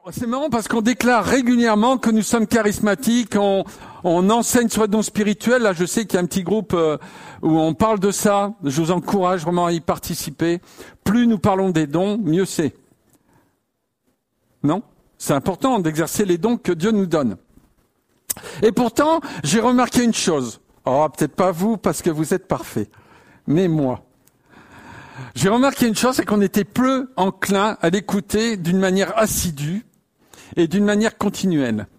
C'est marrant parce qu'on déclare régulièrement que nous sommes charismatiques, on enseigne sur les dons spirituels. Là, je sais qu'il y a un petit groupe où on parle de ça. Je vous encourage vraiment à y participer. Plus nous parlons des dons, mieux c'est. Non ? C'est important d'exercer les dons que Dieu nous donne. Et pourtant, j'ai remarqué une chose. Oh, peut-être pas vous parce que vous êtes parfaits, mais moi. J'ai remarqué une chose, c'est qu'on était peu enclin à l'écouter d'une manière assidue et d'une manière continuelle.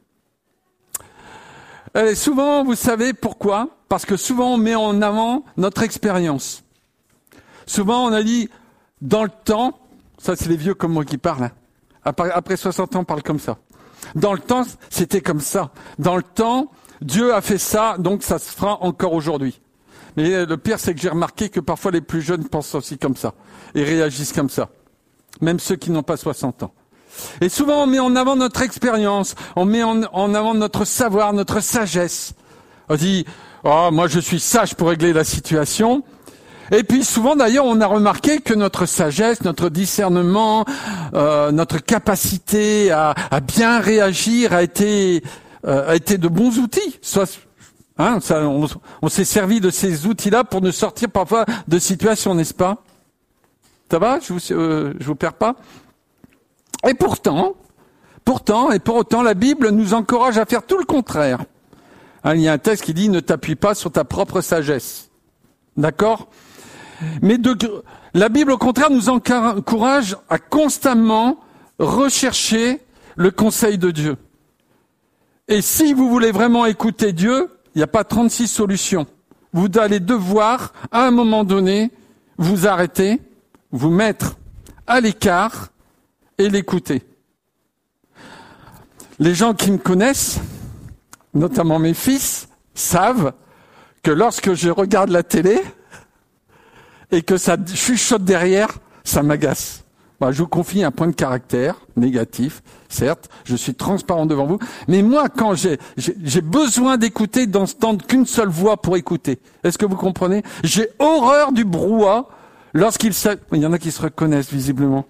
Et souvent, vous savez pourquoi ? Parce que souvent, on met en avant notre expérience. Souvent, on a dit, dans le temps, ça c'est les vieux comme moi qui parlent, hein. Après 60 ans, on parle comme ça. Dans le temps, c'était comme ça. Dans le temps, Dieu a fait ça, donc ça se fera encore aujourd'hui. Mais le pire, c'est que j'ai remarqué que parfois les plus jeunes pensent aussi comme ça et réagissent comme ça. Même ceux qui n'ont pas 60 ans. Et souvent, on met en avant notre expérience, on met en avant notre savoir, notre sagesse. On dit, oh, moi je suis sage pour régler la situation. Et puis souvent, d'ailleurs, on a remarqué que notre sagesse, notre discernement, notre capacité à bien réagir a été de bons outils. On s'est servi de ces outils-là pour nous sortir parfois de situations, n'est-ce pas ? Ça va ? Je vous perds pas ? Et pourtant, et pour autant, la Bible nous encourage à faire tout le contraire. Hein, il y a un texte qui dit « Ne t'appuie pas sur ta propre sagesse ». D'accord ? Mais la Bible, au contraire, nous encourage à constamment rechercher le conseil de Dieu. Et si vous voulez vraiment écouter Dieu, il n'y a pas 36 solutions. Vous allez devoir, à un moment donné, vous arrêter, vous mettre à l'écart et l'écouter. Les gens qui me connaissent, notamment mes fils, savent que lorsque je regarde la télé et que ça chuchote derrière, ça m'agace. Je vous confie un point de caractère négatif, certes, je suis transparent devant vous, mais moi, quand j'ai besoin d'écouter, d'entendre qu'une seule voix pour écouter. Est-ce que vous comprenez ? J'ai horreur du brouhaha lorsqu'il y en a qui se reconnaissent visiblement.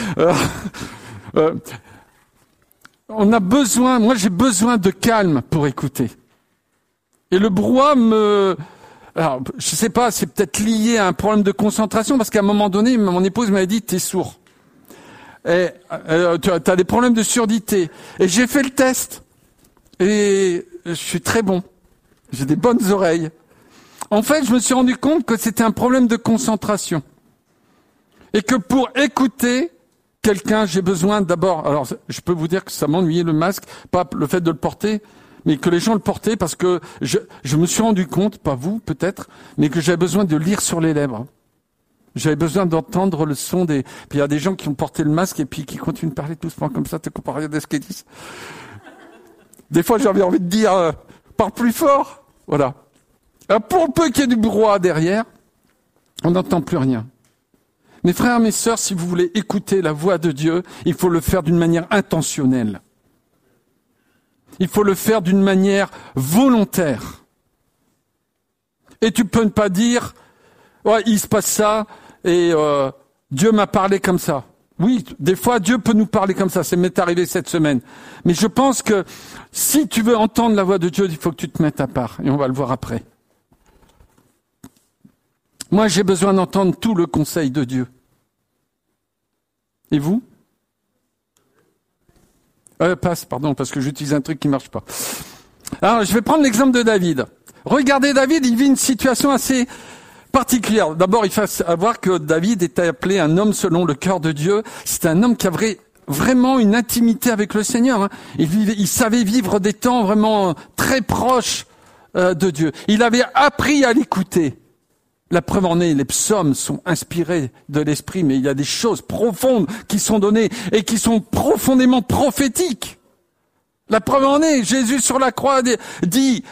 On a besoin, moi j'ai besoin de calme pour écouter. Et le brouhaha alors, je sais pas, c'est peut-être lié à un problème de concentration, parce qu'à un moment donné, mon épouse m'avait dit, t'es sourd. Et tu as des problèmes de surdité. Et j'ai fait le test. Et je suis très bon. J'ai des bonnes oreilles. En fait, je me suis rendu compte que c'était un problème de concentration. Et que pour écouter quelqu'un, j'ai besoin d'abord... Alors, je peux vous dire que ça m'ennuyait le masque, pas le fait de le porter, mais que les gens le portaient parce que je me suis rendu compte, pas vous peut-être, mais que j'avais besoin de lire sur les lèvres. J'avais besoin d'entendre le son des... Puis il y a des gens qui ont porté le masque et puis qui continuent de parler doucement comme ça, tu comprends rien de ce qu'ils disent. Des fois, j'avais envie de dire, parle plus fort. Voilà. Alors, pour peu qu'il y ait du brouhaha derrière, on n'entend plus rien. Mes frères, mes sœurs, si vous voulez écouter la voix de Dieu, il faut le faire d'une manière intentionnelle. Il faut le faire d'une manière volontaire. Et tu peux ne pas dire, ouais, il se passe ça, et Dieu m'a parlé comme ça. Oui, des fois, Dieu peut nous parler comme ça. Ça m'est arrivé cette semaine. Mais je pense que si tu veux entendre la voix de Dieu, il faut que tu te mettes à part. Et on va le voir après. Moi, j'ai besoin d'entendre tout le conseil de Dieu. Et vous ? Pardon, parce que j'utilise un truc qui marche pas. Alors, je vais prendre l'exemple de David. Regardez, David, il vit une situation assez particulière. D'abord, il faut savoir que David était appelé un homme selon le cœur de Dieu. C'était un homme qui avait vraiment une intimité avec le Seigneur. Il savait vivre des temps vraiment très proches de Dieu. Il avait appris à l'écouter. La preuve en est, les psaumes sont inspirés de l'Esprit, mais il y a des choses profondes qui sont données et qui sont profondément prophétiques. La preuve en est, Jésus sur la croix dit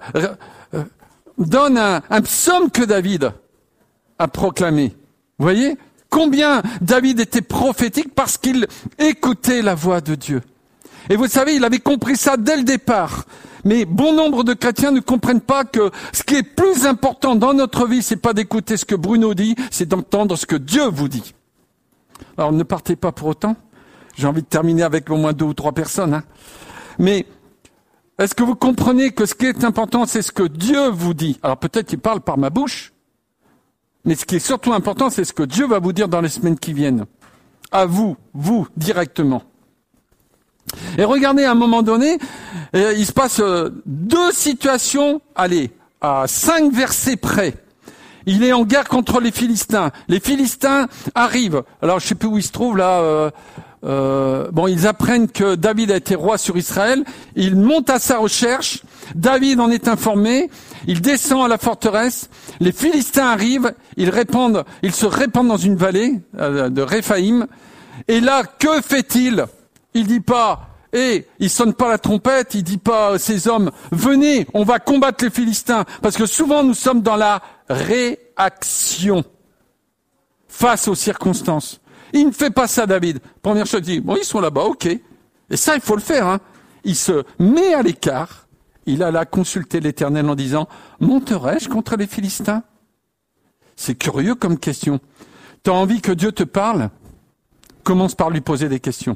donne un psaume que David a proclamé. Vous voyez ? Combien David était prophétique parce qu'il écoutait la voix de Dieu. Et vous savez, il avait compris ça dès le départ. Mais bon nombre de chrétiens ne comprennent pas que ce qui est plus important dans notre vie, c'est pas d'écouter ce que Bruno dit, c'est d'entendre ce que Dieu vous dit. Alors ne partez pas pour autant. J'ai envie de terminer avec au moins 2 ou 3 personnes. Hein. Mais est-ce que vous comprenez que ce qui est important, c'est ce que Dieu vous dit? Alors peut-être qu'il parle par ma bouche, mais ce qui est surtout important, c'est ce que Dieu va vous dire dans les semaines qui viennent. À vous, directement. Et regardez, à un moment donné, il se passe 2 situations, allez, à 5 versets près. Il est en guerre contre les Philistins. Les Philistins arrivent. Alors, je sais plus où ils se trouvent, là. Ils apprennent que David a été roi sur Israël. Ils montent à sa recherche. David en est informé. Il descend à la forteresse. Les Philistins arrivent. Ils se répandent dans une vallée de Réphaïm. Et là, que fait-il? Il dit pas, il sonne pas la trompette. Il dit pas à ses hommes, venez, on va combattre les Philistins. Parce que souvent, nous sommes dans la réaction face aux circonstances. Il ne fait pas ça, David. Première chose, il dit, bon, ils sont là-bas, ok. Et ça, il faut le faire, hein. Il se met à l'écart. Il alla consulter l'Éternel en disant, monterai-je contre les Philistins? C'est curieux comme question. T'as envie que Dieu te parle? Commence par lui poser des questions.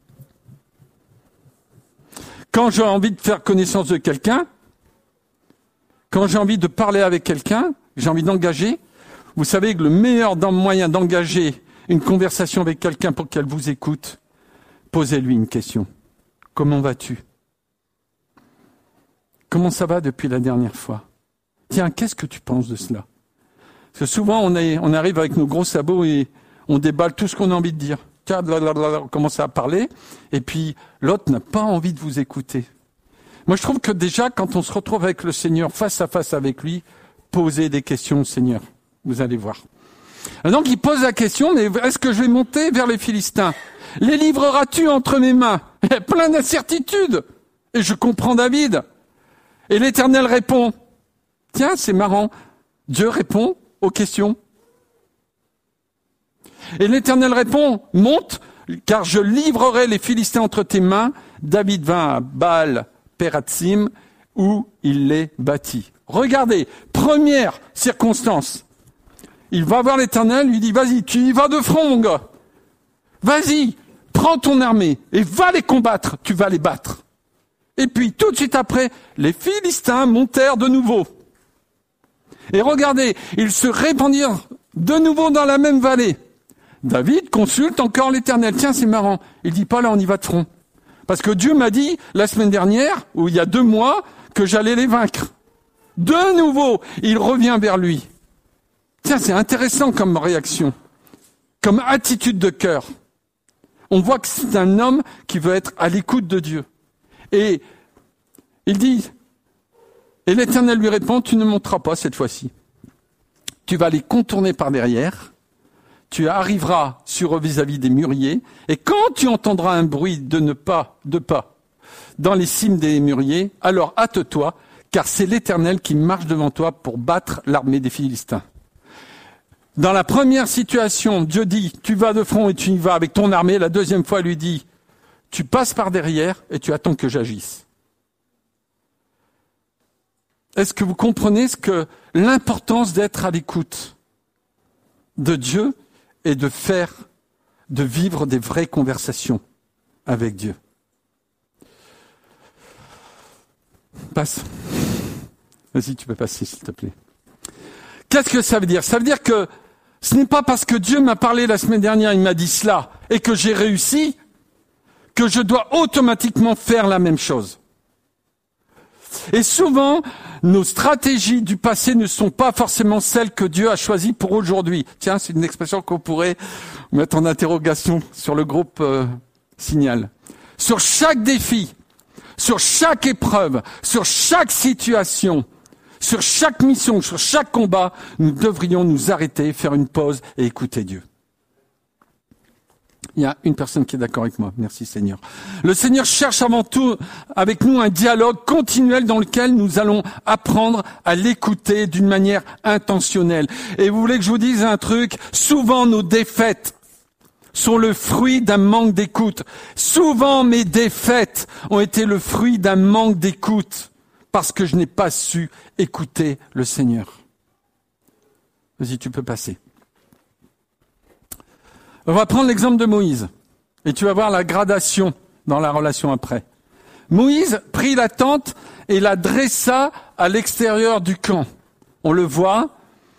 Quand j'ai envie de faire connaissance de quelqu'un, quand j'ai envie de parler avec quelqu'un, j'ai envie d'engager, vous savez que le meilleur moyen d'engager une conversation avec quelqu'un pour qu'elle vous écoute, posez-lui une question. Comment vas-tu? Comment ça va depuis la dernière fois? Tiens, qu'est-ce que tu penses de cela? Parce que souvent, on arrive avec nos gros sabots et on déballe tout ce qu'on a envie de dire. Tiens, on commence à parler, et puis l'autre n'a pas envie de vous écouter. Moi, je trouve que déjà, quand on se retrouve avec le Seigneur, face à face avec lui, posez des questions au Seigneur. Vous allez voir. Donc, il pose la question, mais est-ce que je vais monter vers les Philistins? Les livreras-tu entre mes mains? Il y a plein d'incertitudes. Et je comprends David. Et l'Éternel répond. Tiens, c'est marrant. Dieu répond aux questions. Et l'Éternel répond, monte, car je livrerai les Philistins entre tes mains. David vint à Baal-Pératsim, où il les bâtit. Regardez, première circonstance. Il va voir l'Éternel, lui dit, vas-y, tu y vas de front, mon gars. Vas-y, prends ton armée et va les combattre, tu vas les battre. Et puis, tout de suite après, les Philistins montèrent de nouveau. Et regardez, ils se répandirent de nouveau dans la même vallée. David consulte encore l'Éternel. Tiens, c'est marrant. Il dit pas là, on y va de front. Parce que Dieu m'a dit, la semaine dernière, ou il y a 2 mois, que j'allais les vaincre. De nouveau, il revient vers lui. Tiens, c'est intéressant comme réaction, comme attitude de cœur. On voit que c'est un homme qui veut être à l'écoute de Dieu. Et il dit, et l'Éternel lui répond, tu ne monteras pas cette fois-ci. Tu vas les contourner par derrière. Tu arriveras sur eux vis-à-vis des mûriers, et quand tu entendras un bruit de pas dans les cimes des mûriers, alors hâte-toi, car c'est l'Éternel qui marche devant toi pour battre l'armée des Philistins. Dans la première situation, Dieu dit, tu vas de front et tu y vas avec ton armée. La deuxième fois, il lui dit, tu passes par derrière et tu attends que j'agisse. Est-ce que vous comprenez l'importance d'être à l'écoute de Dieu et de vivre des vraies conversations avec Dieu? Passe. Vas-y, tu peux passer, s'il te plaît. Qu'est-ce que ça veut dire? Ça veut dire que ce n'est pas parce que Dieu m'a parlé la semaine dernière, il m'a dit cela, et que j'ai réussi, que je dois automatiquement faire la même chose. Et souvent, nos stratégies du passé ne sont pas forcément celles que Dieu a choisies pour aujourd'hui. Tiens, c'est une expression qu'on pourrait mettre en interrogation sur le groupe Signal. Sur chaque défi, sur chaque épreuve, sur chaque situation, sur chaque mission, sur chaque combat, nous devrions nous arrêter, faire une pause et écouter Dieu. Il y a une personne qui est d'accord avec moi. Merci Seigneur. Le Seigneur cherche avant tout avec nous un dialogue continuel dans lequel nous allons apprendre à l'écouter d'une manière intentionnelle. Et vous voulez que je vous dise un truc? Souvent nos défaites sont le fruit d'un manque d'écoute. Souvent mes défaites ont été le fruit d'un manque d'écoute parce que je n'ai pas su écouter le Seigneur. Vas-y, tu peux passer. On va prendre l'exemple de Moïse. Et tu vas voir la gradation dans la relation après. Moïse prit la tente et la dressa à l'extérieur du camp. On le voit.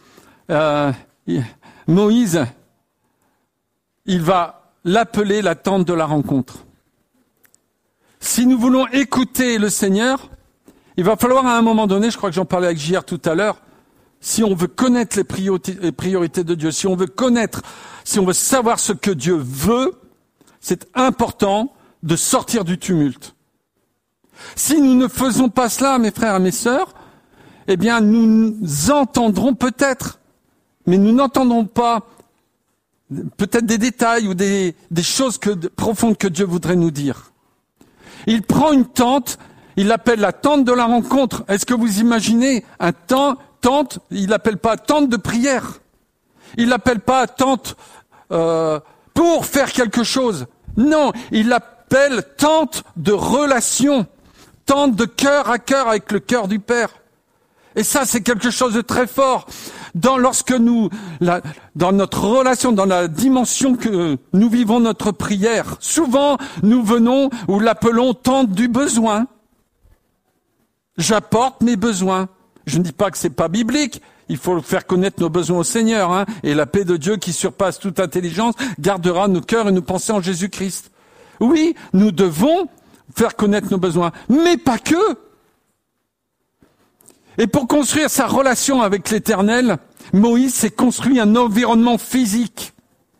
Moïse, il va l'appeler la tente de la rencontre. Si nous voulons écouter le Seigneur, il va falloir à un moment donné, je crois que j'en parlais avec JR tout à l'heure, si on veut connaître les priorités de Dieu, si on veut savoir ce que Dieu veut, c'est important de sortir du tumulte. Si nous ne faisons pas cela, mes frères et mes sœurs, eh bien, nous entendrons peut-être, mais nous n'entendrons pas peut-être des détails ou des choses profondes que Dieu voudrait nous dire. Il prend une tente, il l'appelle la tente de la rencontre. Est-ce que vous imaginez un tente, il l'appelle pas tente de prière. Il l'appelle pas tente pour faire quelque chose. Non, il l'appelle tente de relation, tente de cœur à cœur avec le cœur du Père. Et ça, c'est quelque chose de très fort. Dans notre relation, dans la dimension que nous vivons notre prière, souvent nous venons ou l'appelons tente du besoin. J'apporte mes besoins. Je ne dis pas que c'est pas biblique. Il faut faire connaître nos besoins au Seigneur, hein, et la paix de Dieu qui surpasse toute intelligence gardera nos cœurs et nos pensées en Jésus-Christ. Oui, nous devons faire connaître nos besoins, mais pas que. Et pour construire sa relation avec l'Éternel, Moïse s'est construit un environnement physique.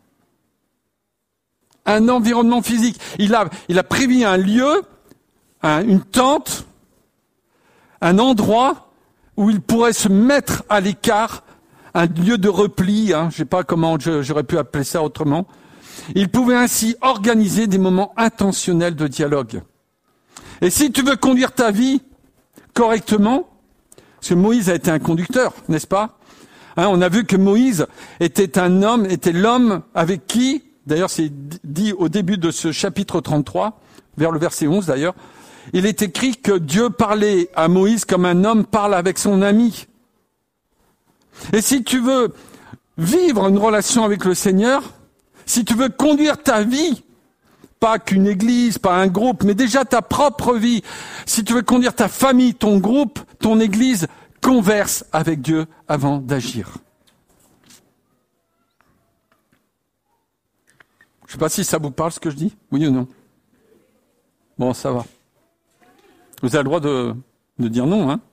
Un environnement physique. Il a prévu un lieu, une tente, un endroit où il pourrait se mettre à l'écart, un lieu de repli, je ne sais pas comment j'aurais pu appeler ça autrement. Il pouvait ainsi organiser des moments intentionnels de dialogue. Et si tu veux conduire ta vie correctement, parce que Moïse a été un conducteur, n'est-ce pas ? On a vu que Moïse était l'homme avec qui, d'ailleurs c'est dit au début de ce chapitre 33, vers le verset 11 d'ailleurs, il est écrit que Dieu parlait à Moïse comme un homme parle avec son ami. Et si tu veux vivre une relation avec le Seigneur, si tu veux conduire ta vie, pas qu'une église, pas un groupe, mais déjà ta propre vie, si tu veux conduire ta famille, ton groupe, ton église, converse avec Dieu avant d'agir. Je ne sais pas si ça vous parle ce que je dis, oui ou non. Bon, ça va. Vous avez le droit de dire non, hein.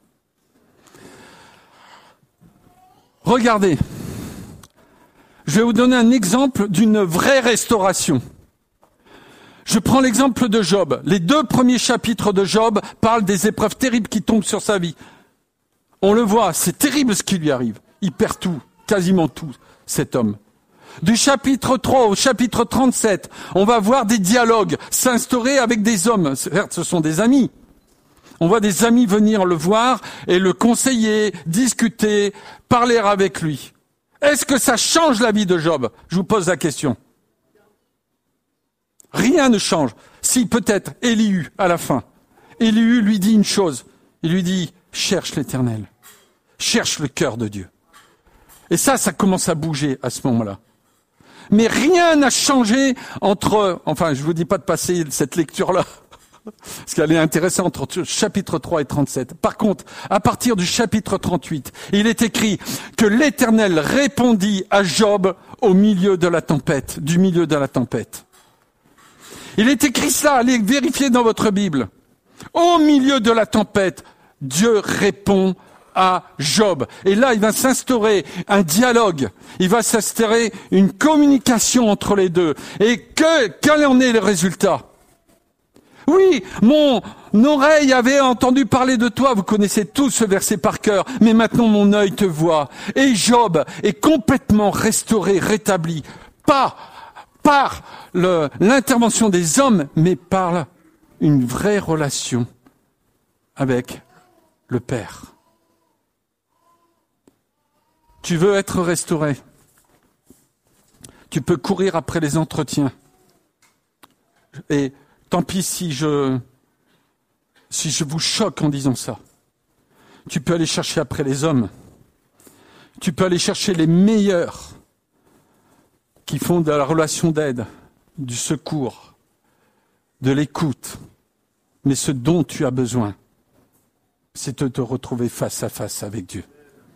Regardez. Je vais vous donner un exemple d'une vraie restauration. Je prends l'exemple de Job. Les 2 premiers chapitres de Job parlent des épreuves terribles qui tombent sur sa vie. On le voit, c'est terrible ce qui lui arrive. Il perd tout, quasiment tout, cet homme. Du chapitre 3 au chapitre 37, on va voir des dialogues s'instaurer avec des hommes. Certes, ce sont des amis. On voit des amis venir le voir et le conseiller, discuter, parler avec lui. Est-ce que ça change la vie de Job ? Je vous pose la question. Rien ne change. Si, peut-être, Élihu, à la fin. Élihu lui dit une chose. Il lui dit, cherche l'Éternel. Cherche le cœur de Dieu. Et ça commence à bouger à ce moment-là. Mais rien n'a changé je vous dis pas de passer cette lecture-là, parce qu'elle est intéressante entre chapitre 3 et 37. Par contre, à partir du chapitre 38, il est écrit que l'Éternel répondit à Job du milieu de la tempête. Il est écrit cela, allez vérifier dans votre Bible. Au milieu de la tempête, Dieu répond à Job. Et là, il va s'instaurer un dialogue. Il va s'instaurer une communication entre les deux. Et quel en est le résultat ? Oui, mon oreille avait entendu parler de toi. Vous connaissez tous ce verset par cœur. Mais maintenant, mon œil te voit. Et Job est complètement restauré, rétabli. Pas par l'intervention des hommes, mais par une vraie relation avec le Père. Tu veux être restauré. Tu peux courir après les entretiens. Et tant pis si je vous choque en disant ça. Tu peux aller chercher après les hommes. Tu peux aller chercher les meilleurs qui font de la relation d'aide. du secours, de l'écoute. Mais ce dont tu as besoin, c'est de te retrouver face à face avec Dieu.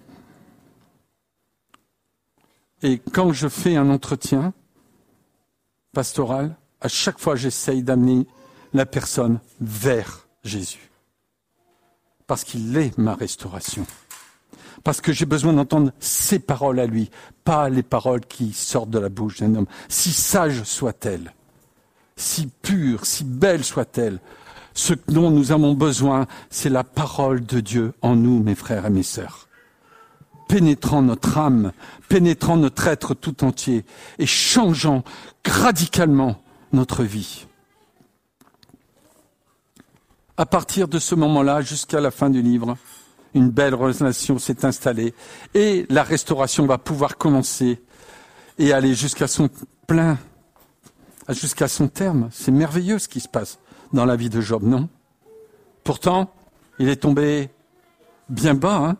Et quand je fais un entretien pastoral, à chaque fois j'essaye d'amener la personne vers Jésus. Parce qu'il est ma restauration. Parce que j'ai besoin d'entendre ses paroles à lui, pas les paroles qui sortent de la bouche d'un homme. Si sage soit-elle, si pure, si belle soit-elle, ce dont nous avons besoin, c'est la parole de Dieu en nous, mes frères et mes sœurs. Pénétrant notre âme, pénétrant notre être tout entier et changeant radicalement notre vie. À partir de ce moment-là, jusqu'à la fin du livre, une belle relation s'est installée et la restauration va pouvoir commencer et aller jusqu'à son plein, jusqu'à son terme. C'est merveilleux ce qui se passe dans la vie de Job, non? Pourtant, il est tombé bien bas, hein?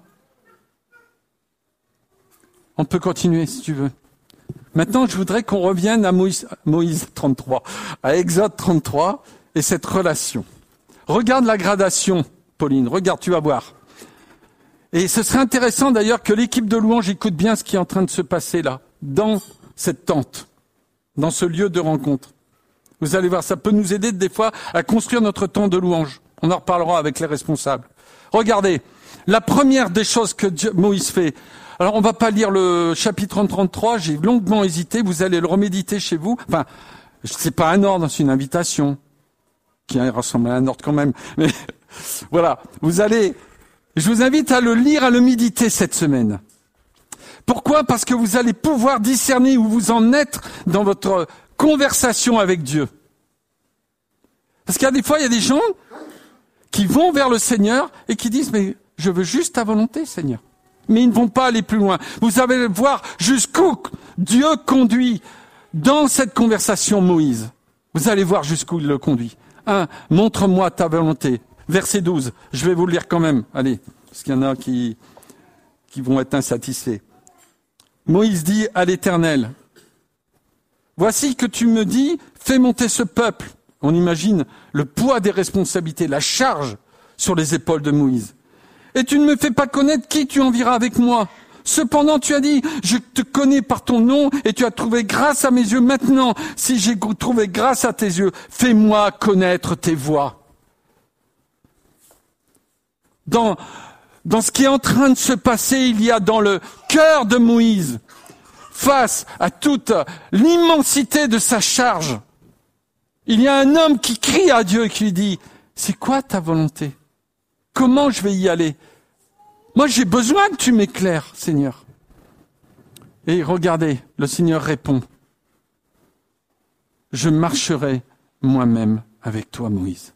On peut continuer si tu veux. Maintenant, je voudrais qu'on revienne à Moïse 33, à Exode 33 et cette relation. Regarde la gradation, Pauline, regarde, tu vas voir. Et ce serait intéressant d'ailleurs que l'équipe de louange écoute bien ce qui est en train de se passer là, dans cette tente, dans ce lieu de rencontre. Vous allez voir, ça peut nous aider des fois à construire notre temps de louange. On en reparlera avec les responsables. Regardez, la première des choses que Moïse fait. Alors, on va pas lire le chapitre 33, j'ai longuement hésité, vous allez le reméditer chez vous. Enfin, c'est pas un ordre, c'est une invitation, qui ressemble à un ordre quand même. Mais voilà, je vous invite à le lire, à le méditer cette semaine. Pourquoi? Parce que vous allez pouvoir discerner où vous en êtes dans votre conversation avec Dieu. Parce qu'il y a des fois, il y a des gens qui vont vers le Seigneur et qui disent, mais je veux juste ta volonté, Seigneur. Mais ils ne vont pas aller plus loin. Vous allez voir jusqu'où Dieu conduit dans cette conversation Moïse. Vous allez voir jusqu'où il le conduit. 1. Montre-moi ta volonté. Verset 12. Je vais vous le lire quand même. Allez, parce qu'il y en a qui vont être insatisfaits. Moïse dit à l'Éternel, voici que tu me dis, fais monter ce peuple. On imagine le poids des responsabilités, la charge sur les épaules de Moïse. Et tu ne me fais pas connaître qui tu enverras avec moi. Cependant, tu as dit, je te connais par ton nom et tu as trouvé grâce à mes yeux. Maintenant, si j'ai trouvé grâce à tes yeux, fais-moi connaître tes voies. Dans ce qui est en train de se passer, il y a dans le cœur de Moïse, face à toute l'immensité de sa charge, il y a un homme qui crie à Dieu et qui lui dit, c'est quoi ta volonté? Comment je vais y aller? Moi, j'ai besoin que tu m'éclaires, Seigneur. Et regardez, le Seigneur répond, je marcherai moi-même avec toi, Moïse.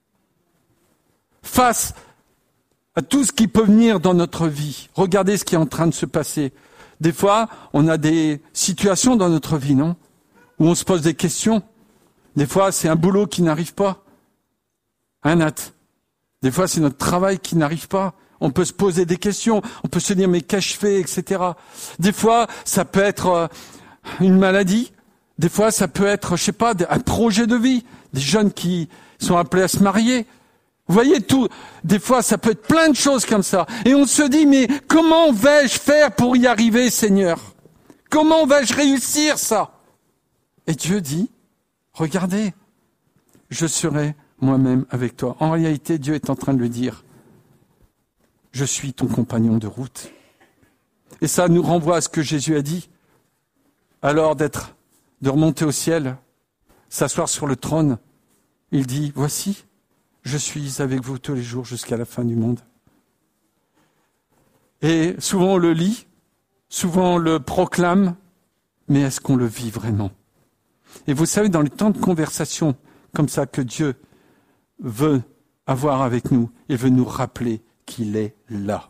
Face à tout ce qui peut venir dans notre vie, regardez ce qui est en train de se passer. Des fois, on a des situations dans notre vie, non? Où on se pose des questions. Des fois, c'est un boulot qui n'arrive pas. Hein, Nat? Des fois, c'est notre travail qui n'arrive pas. On peut se poser des questions. On peut se dire, mais qu'ai-je fait, etc. Des fois, ça peut être une maladie. Des fois, ça peut être, je sais pas, un projet de vie. Des jeunes qui sont appelés à se marier. Vous voyez tout. Des fois, ça peut être plein de choses comme ça. Et on se dit, mais comment vais-je faire pour y arriver, Seigneur? Comment vais-je réussir ça? Et Dieu dit, regardez, je serai moi-même avec toi. En réalité, Dieu est en train de lui dire, je suis ton compagnon de route. Et ça nous renvoie à ce que Jésus a dit. Alors de remonter au ciel, s'asseoir sur le trône, il dit, voici, je suis avec vous tous les jours jusqu'à la fin du monde. Et souvent on le lit, souvent on le proclame, mais est-ce qu'on le vit vraiment? Et vous savez, dans les temps de conversation comme ça que Dieu veut avoir avec nous, il veut nous rappeler qu'il est là.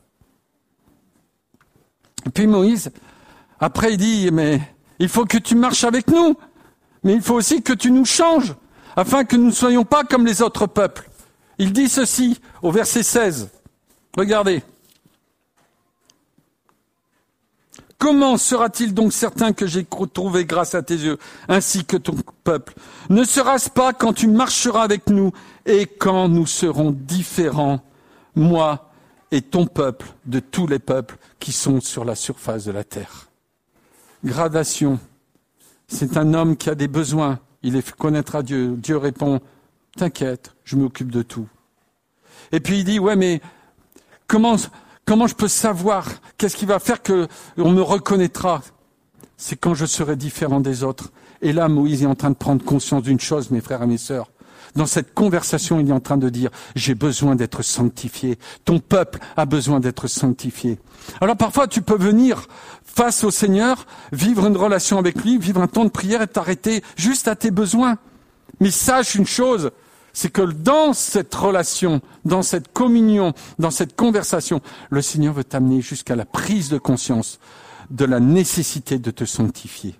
Et puis Moïse, après il dit, mais il faut que tu marches avec nous, mais il faut aussi que tu nous changes, afin que nous ne soyons pas comme les autres peuples. Il dit ceci au verset 16. Regardez. Comment sera-t-il donc certain que j'ai trouvé grâce à tes yeux, ainsi que ton peuple? Ne sera-ce pas quand tu marcheras avec nous et quand nous serons différents, moi et ton peuple, de tous les peuples qui sont sur la surface de la terre? Gradation. C'est un homme qui a des besoins. Il les fait connaître à Dieu. Dieu répond, t'inquiète, je m'occupe de tout. Et puis il dit, ouais, mais comment je peux savoir qu'est-ce qui va faire qu'on me reconnaîtra? C'est quand je serai différent des autres. Et là, Moïse est en train de prendre conscience d'une chose, mes frères et mes sœurs. Dans cette conversation, il est en train de dire, j'ai besoin d'être sanctifié. Ton peuple a besoin d'être sanctifié. Alors parfois, tu peux venir face au Seigneur, vivre une relation avec lui, vivre un temps de prière et t'arrêter juste à tes besoins. Mais sache une chose, c'est que dans cette relation, dans cette communion, dans cette conversation, le Seigneur veut t'amener jusqu'à la prise de conscience de la nécessité de te sanctifier.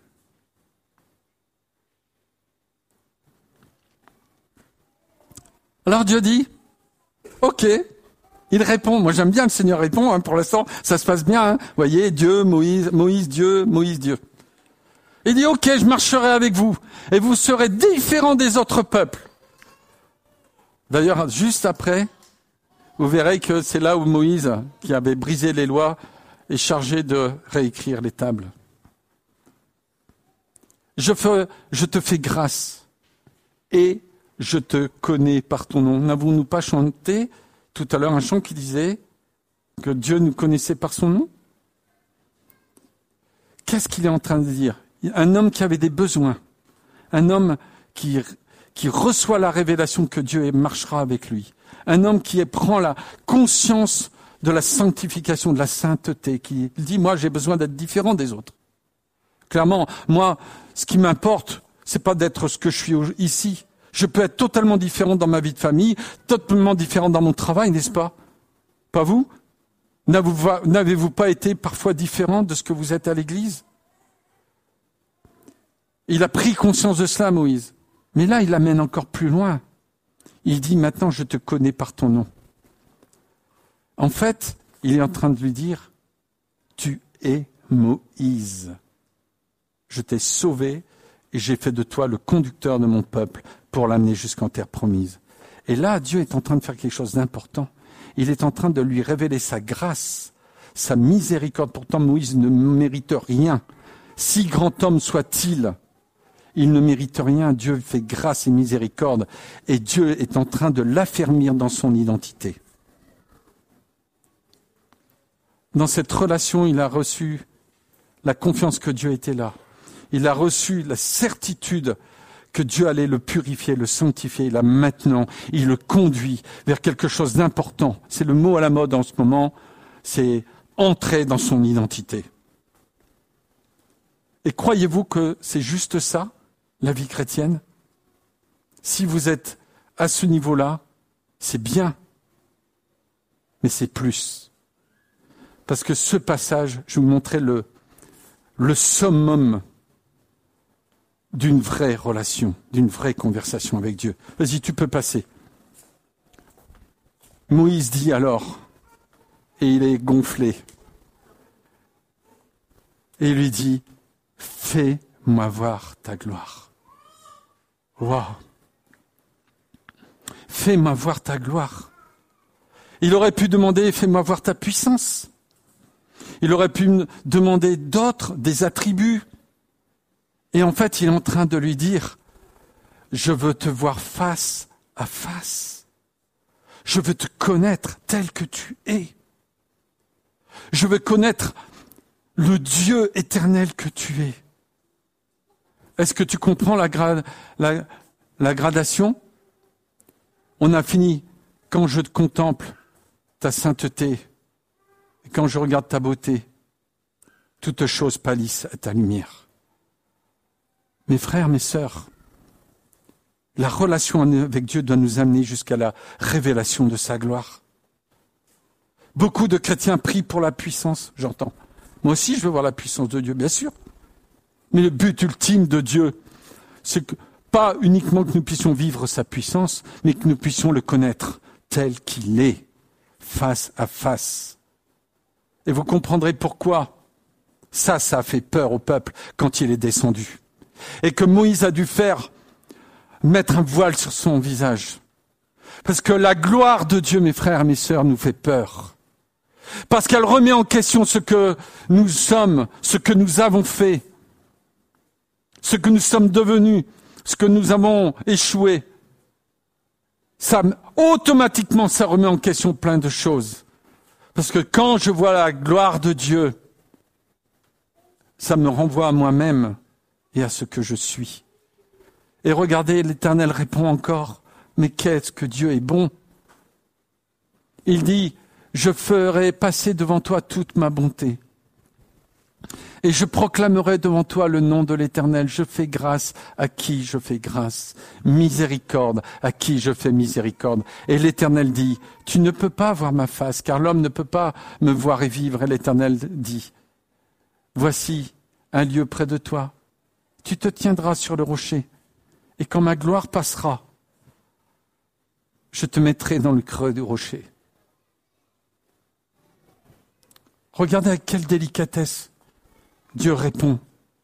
Alors Dieu dit, ok, il répond. Moi j'aime bien le Seigneur répond, pour l'instant ça se passe bien. Vous voyez, Dieu, Moïse, Dieu, Moïse, Dieu. Il dit, ok, je marcherai avec vous et vous serez différents des autres peuples. D'ailleurs, juste après, vous verrez que c'est là où Moïse, qui avait brisé les lois, est chargé de réécrire les tables. Je te fais grâce et je te connais par ton nom. N'avons-nous pas chanté tout à l'heure un chant qui disait que Dieu nous connaissait par son nom? Qu'est-ce qu'il est en train de dire? Un homme qui avait des besoins, un homme qui reçoit la révélation que Dieu marchera avec lui, un homme qui prend la conscience de la sanctification, de la sainteté, qui dit, moi j'ai besoin d'être différent des autres. Clairement, moi, ce qui m'importe, c'est pas d'être ce que je suis ici. Je peux être totalement différent dans ma vie de famille, totalement différent dans mon travail, n'est-ce pas? Pas vous? N'avez-vous pas été parfois différent de ce que vous êtes à l'église? Il a pris conscience de cela, Moïse. Mais là, il l'amène encore plus loin. Il dit, maintenant, je te connais par ton nom. En fait, il est en train de lui dire, tu es Moïse. Je t'ai sauvé et j'ai fait de toi le conducteur de mon peuple pour l'amener jusqu'en terre promise. Et là, Dieu est en train de faire quelque chose d'important. Il est en train de lui révéler sa grâce, sa miséricorde. Pourtant, Moïse ne mérite rien. Si grand homme soit-il, il ne mérite rien. Dieu fait grâce et miséricorde. Et Dieu est en train de l'affermir dans son identité. Dans cette relation, il a reçu la confiance que Dieu était là. Il a reçu la certitude que Dieu allait le purifier, le sanctifier. Et là, maintenant, il le conduit vers quelque chose d'important. C'est le mot à la mode en ce moment, c'est entrer dans son identité. Et croyez-vous que c'est juste ça, la vie chrétienne? Si vous êtes à ce niveau-là, c'est bien, mais c'est plus. Parce que ce passage, je vous montrais le summum d'une vraie relation, d'une vraie conversation avec Dieu. Vas-y, tu peux passer. Moïse dit alors, et il est gonflé, et il lui dit, fais-moi voir ta gloire. Waouh! Fais-moi voir ta gloire. Il aurait pu demander, fais-moi voir ta puissance. Il aurait pu demander des attributs. Et en fait, il est en train de lui dire, je veux te voir face à face. Je veux te connaître tel que tu es. Je veux connaître le Dieu éternel que tu es. Est-ce que tu comprends la gradation? On a fini. Quand je te contemple, ta sainteté, et quand je regarde ta beauté, toutes choses pâlissent à ta lumière. Mes frères, mes sœurs, la relation avec Dieu doit nous amener jusqu'à la révélation de sa gloire. Beaucoup de chrétiens prient pour la puissance, j'entends. Moi aussi, je veux voir la puissance de Dieu, bien sûr. Mais le but ultime de Dieu, c'est que, pas uniquement que nous puissions vivre sa puissance, mais que nous puissions le connaître tel qu'il est, face à face. Et vous comprendrez pourquoi Ça a fait peur au peuple quand il est descendu. Et que Moïse a dû mettre un voile sur son visage. Parce que la gloire de Dieu, mes frères et mes sœurs, nous fait peur. Parce qu'elle remet en question ce que nous sommes, ce que nous avons fait, ce que nous sommes devenus, ce que nous avons échoué. Ça, automatiquement, ça remet en question plein de choses. Parce que quand je vois la gloire de Dieu, ça me renvoie à moi-même et à ce que je suis. Et regardez, l'Éternel répond encore, mais qu'est-ce que Dieu est bon. Il dit, je ferai passer devant toi toute ma bonté. Et je proclamerai devant toi le nom de l'Éternel. Je fais grâce à qui je fais grâce. Miséricorde à qui je fais miséricorde. Et l'Éternel dit, tu ne peux pas voir ma face, car l'homme ne peut pas me voir et vivre. Et l'Éternel dit, voici un lieu près de toi. Tu te tiendras sur le rocher. Et quand ma gloire passera, je te mettrai dans le creux du rocher. Regardez avec quelle délicatesse Dieu répond.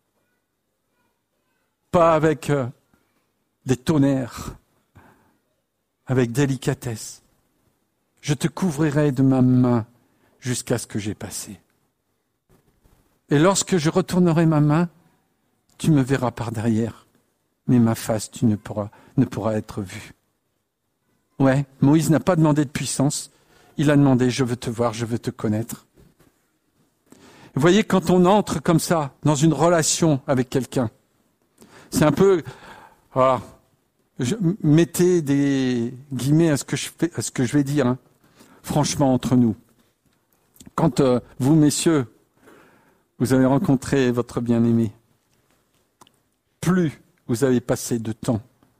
Pas avec des tonnerres, avec délicatesse. Je te couvrirai de ma main jusqu'à ce que j'ai passé. Et lorsque je retournerai ma main, tu me verras par derrière, mais ma face ne pourra être vue. Ouais, Moïse n'a pas demandé de puissance, il a demandé, je veux te voir, je veux te connaître. Vous voyez, quand on entre comme ça, dans une relation avec quelqu'un, c'est un peu, voilà, mettez des guillemets à ce que je vais dire, hein. Franchement, entre nous. Quand vous, messieurs, vous avez rencontré votre bien-aimé, plus vous avez passé de temps,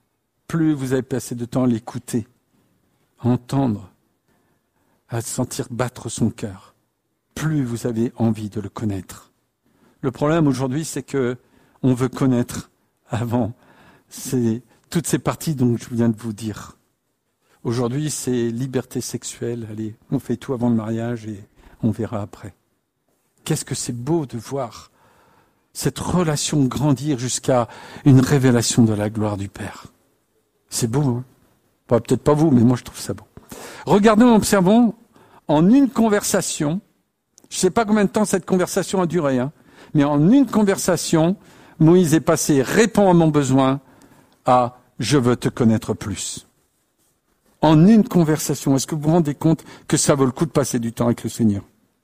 à l'écouter, à entendre, à sentir battre son cœur, plus vous avez envie de le connaître. Le problème aujourd'hui, c'est que on veut connaître avant toutes ces parties dont je viens de vous dire. Aujourd'hui, c'est liberté sexuelle. Allez, on fait tout avant le mariage et on verra après. Qu'est-ce que c'est beau de voir cette relation grandir jusqu'à une révélation de la gloire du Père. C'est beau, hein? Bah, peut-être pas vous, mais moi je trouve ça beau. Regardons, observons, en une conversation, je ne sais pas combien de temps cette conversation a duré, hein, mais en une conversation, Moïse est passé, réponds à mon besoin, à je veux te connaître plus. En une conversation, est-ce que vous vous rendez compte que ça vaut le coup de passer du temps avec le Seigneur?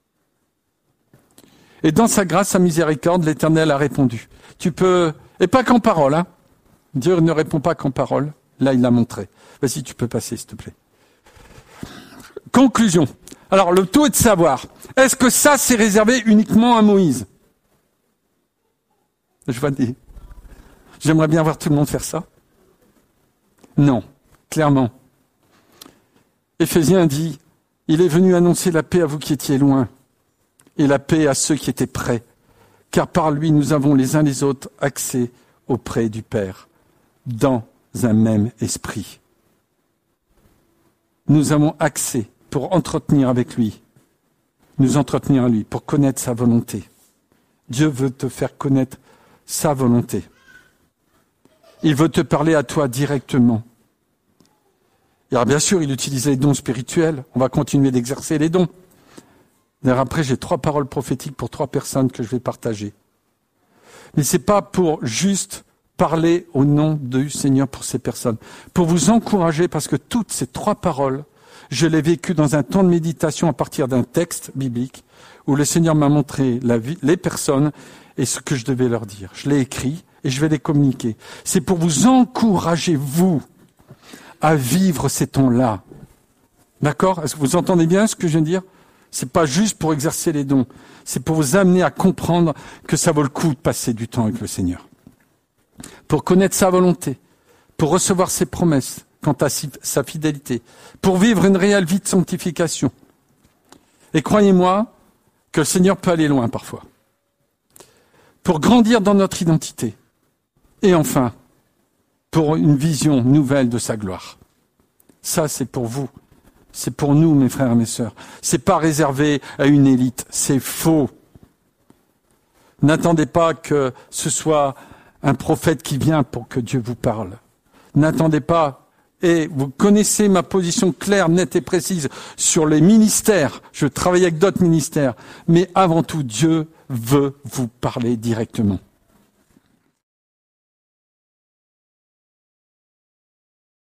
Et dans sa grâce, sa miséricorde, l'Éternel a répondu. Tu peux, et pas qu'en parole, hein. Dieu ne répond pas qu'en parole. Là, il l'a montré. Vas-y, tu peux passer, s'il te plaît. Conclusion. Alors, le tout est de savoir, est-ce que ça, c'est réservé uniquement à Moïse? J'aimerais bien voir tout le monde faire ça. Non, clairement. Éphésiens dit, il est venu annoncer la paix à vous qui étiez loin, et la paix à ceux qui étaient près, car par lui nous avons les uns les autres accès auprès du Père, dans un même esprit. Nous avons accès pour entretenir avec lui, nous entretenir à lui, pour connaître sa volonté. Dieu veut te faire connaître sa volonté. Il veut te parler à toi directement. Et alors bien sûr, il utilisait les dons spirituels, on va continuer d'exercer les dons. D'ailleurs, après, j'ai 3 paroles prophétiques pour 3 personnes que je vais partager. Mais c'est pas pour juste parler au nom du Seigneur pour ces personnes. Pour vous encourager, parce que toutes ces 3 paroles, je les ai vécues dans un temps de méditation à partir d'un texte biblique où le Seigneur m'a montré les personnes et ce que je devais leur dire. Je l'ai écrit et je vais les communiquer. C'est pour vous encourager, vous, à vivre ces temps-là. D'accord? Est-ce que vous entendez bien ce que je viens de dire? C'est pas juste pour exercer les dons. C'est pour vous amener à comprendre que ça vaut le coup de passer du temps avec le Seigneur. Pour connaître sa volonté. Pour recevoir ses promesses quant à sa fidélité. Pour vivre une réelle vie de sanctification. Et croyez-moi que le Seigneur peut aller loin parfois. Pour grandir dans notre identité. Et enfin, pour une vision nouvelle de sa gloire. Ça, c'est pour vous. C'est pour nous, mes frères et mes sœurs. C'est pas réservé à une élite. C'est faux. N'attendez pas que ce soit un prophète qui vient pour que Dieu vous parle. N'attendez pas. Et vous connaissez ma position claire, nette et précise sur les ministères. Je travaille avec d'autres ministères. Mais avant tout, Dieu veut vous parler directement.